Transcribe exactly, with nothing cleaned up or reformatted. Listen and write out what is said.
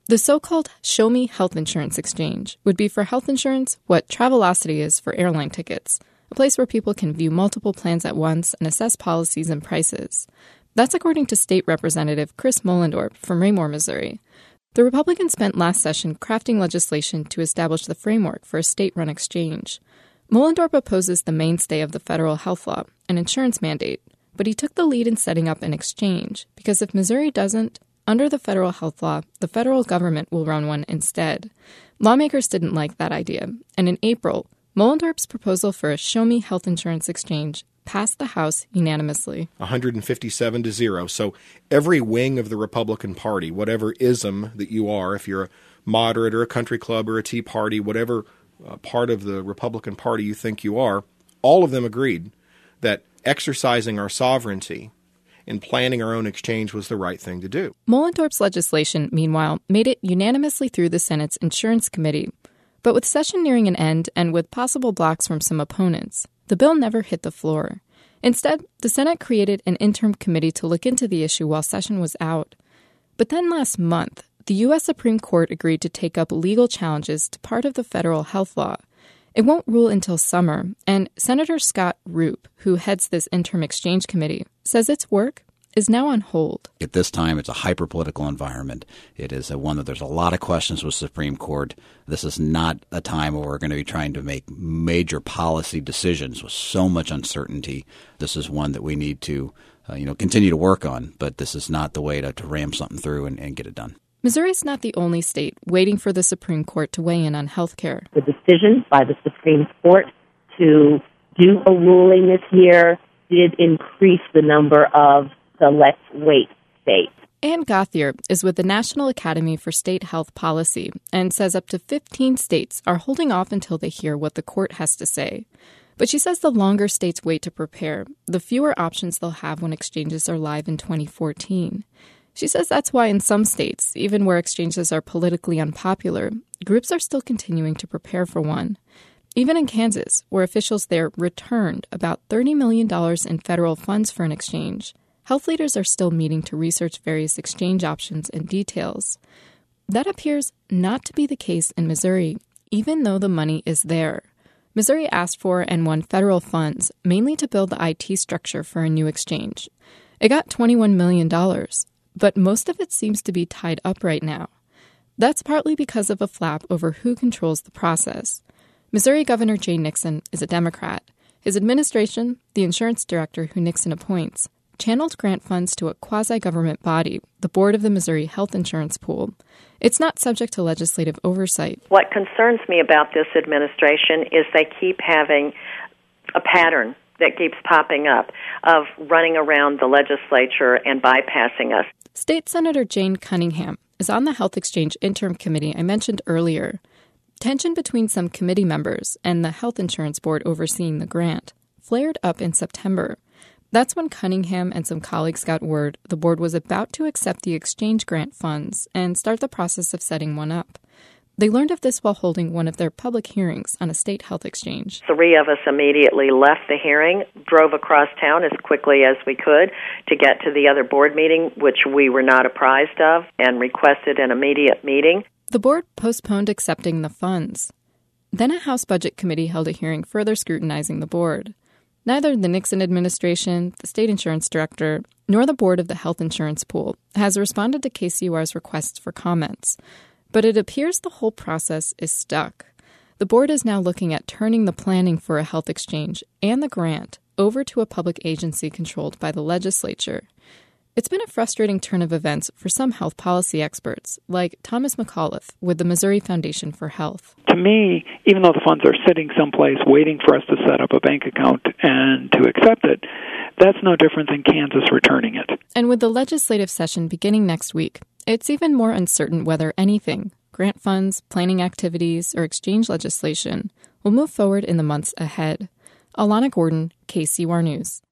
The so-called Show Me Health Insurance Exchange would be for health insurance what Travelocity is for airline tickets, a place where people can view multiple plans at once and assess policies and prices. That's according to State Representative Chris Moellendorp from Raymore, Missouri. The Republicans spent last session crafting legislation to establish the framework for a state-run exchange. Moellendorp opposes the mainstay of the federal health law, an insurance mandate, but he took the lead in setting up an exchange because if Missouri doesn't, under the federal health law, the federal government will run one instead. Lawmakers didn't like that idea, and in April, Moellendorp's proposal for a Show Me Health Insurance Exchange passed the House unanimously. one hundred fifty-seven to zero. So every wing of the Republican Party, whatever ism that you are, if you're a moderate or a country club or a Tea Party, whatever uh, part of the Republican Party you think you are, all of them agreed that exercising our sovereignty and planning our own exchange was the right thing to do. Moellendorp's legislation, meanwhile, made it unanimously through the Senate's Insurance Committee. But with session nearing an end and with possible blocks from some opponents, the bill never hit the floor. Instead, the Senate created an interim committee to look into the issue while session was out. But then last month, the U S Supreme Court agreed to take up legal challenges to part of the federal health law. It won't rule until summer, and Senator Scott Roop, who heads this interim exchange committee, says its work is now on hold. At this time, it's a hyper-political environment. It is a one that there's a lot of questions with the Supreme Court. This is not a time where we're going to be trying to make major policy decisions with so much uncertainty. This is one that we need to uh, you know, continue to work on, but this is not the way to, to ram something through and, and get it done. Missouri's not the only state waiting for the Supreme Court to weigh in on health care. The decision by the Supreme Court to do a ruling this year did increase the number of the let's wait states. Ann Gauthier is with the National Academy for State Health Policy and says up to fifteen states are holding off until they hear what the court has to say. But she says the longer states wait to prepare, the fewer options they'll have when exchanges are live in twenty fourteen. She says that's why in some states, even where exchanges are politically unpopular, groups are still continuing to prepare for one. Even in Kansas, where officials there returned about thirty million dollars in federal funds for an exchange, health leaders are still meeting to research various exchange options and details. That appears not to be the case in Missouri, even though the money is there. Missouri asked for and won federal funds mainly to build the I T structure for a new exchange. It got twenty-one million dollars, but most of it seems to be tied up right now. That's partly because of a flap over who controls the process. Missouri Governor Jay Nixon is a Democrat. His administration, the insurance director who Nixon appoints, channeled grant funds to a quasi-government body, the Board of the Missouri Health Insurance Pool. It's not subject to legislative oversight. What concerns me about this administration is they keep having a pattern that keeps popping up of running around the legislature and bypassing us. State Senator Jane Cunningham is on the Health Exchange Interim Committee I mentioned earlier. Tension between some committee members and the Health Insurance Board overseeing the grant flared up in September. That's when Cunningham and some colleagues got word the board was about to accept the exchange grant funds and start the process of setting one up. They learned of this while holding one of their public hearings on a state health exchange. Three of us immediately left the hearing, drove across town as quickly as we could to get to the other board meeting, which we were not apprised of, and requested an immediate meeting. The board postponed accepting the funds. Then a House Budget Committee held a hearing further scrutinizing the board. Neither the Nixon administration, the state insurance director, nor the board of the health insurance pool has responded to K C U R's requests for comments. But it appears the whole process is stuck. The board is now looking at turning the planning for a health exchange and the grant over to a public agency controlled by the legislature. It's been a frustrating turn of events for some health policy experts, like Thomas McAuliffe with the Missouri Foundation for Health. To me, even though the funds are sitting someplace waiting for us to set up a bank account and to accept it, that's no different than Kansas returning it. And with the legislative session beginning next week, it's even more uncertain whether anything, grant funds, planning activities, or exchange legislation, will move forward in the months ahead. Alana Gordon, K C U R News.